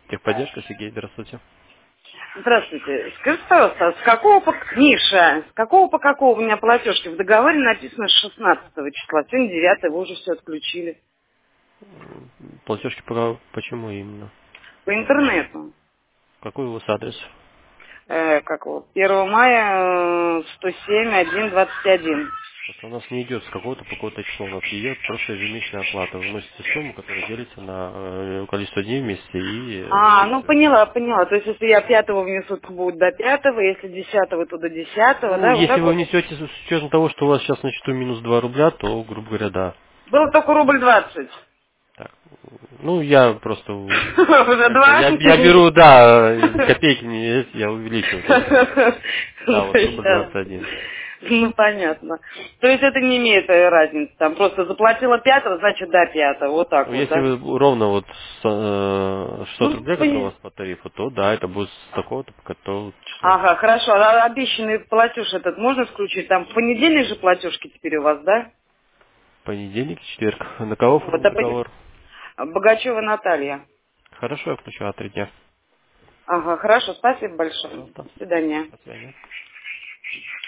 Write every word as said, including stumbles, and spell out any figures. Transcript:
Техподдержка, Сергей, здравствуйте. Здравствуйте. Скажите, пожалуйста, а с какого по... Миша, с какого по какого у меня платежки? В договоре написано с шестнадцатого числа. Сегодня девятое, вы уже все отключили. Платежки по... почему именно? По интернету. Какой у вас адрес? Э, как его? первого мая, э, сто семь, один, двадцать один. Просто у нас не идет с какого-то по какое-то число, у нас идет просто ежемесячная оплата. Вы вносите сумму, которая делится на э, количество дней вместе и А, э, ну все. поняла, поняла. То есть, если я пятого внесу, то будет до пятого, если десятого, то до десятого, Ну, да? Вот если так вы вот. внесете с учетом того, что у вас сейчас на счету минус два рубля, то, грубо говоря, да. Было только рубль двадцать. Так. Ну, я просто, Уже как бы, два? я, я беру, да, копейки, не есть, я увеличиваю, то есть, да, вот рубль Сейчас. двадцать один. Ну, понятно. То есть это не имеет э, разницы. Там просто заплатила пятого, значит до пятого. Вот так Ну, вот, если да? вы ровно вот с, э, шестьсот Ну, рублей, которые у пони- вас по тарифу, то да, это будет с такого-то по такого числа. Ага, хорошо. А обещанный платеж этот можно включить? Там в понедельник же платежки теперь у вас, да? Понедельник, четверг. На кого Вот, а пони- договор? Богачева Наталья. Хорошо, я включу а три дня. Ага, хорошо. Спасибо большое. Пожалуйста. До свидания. До свидания.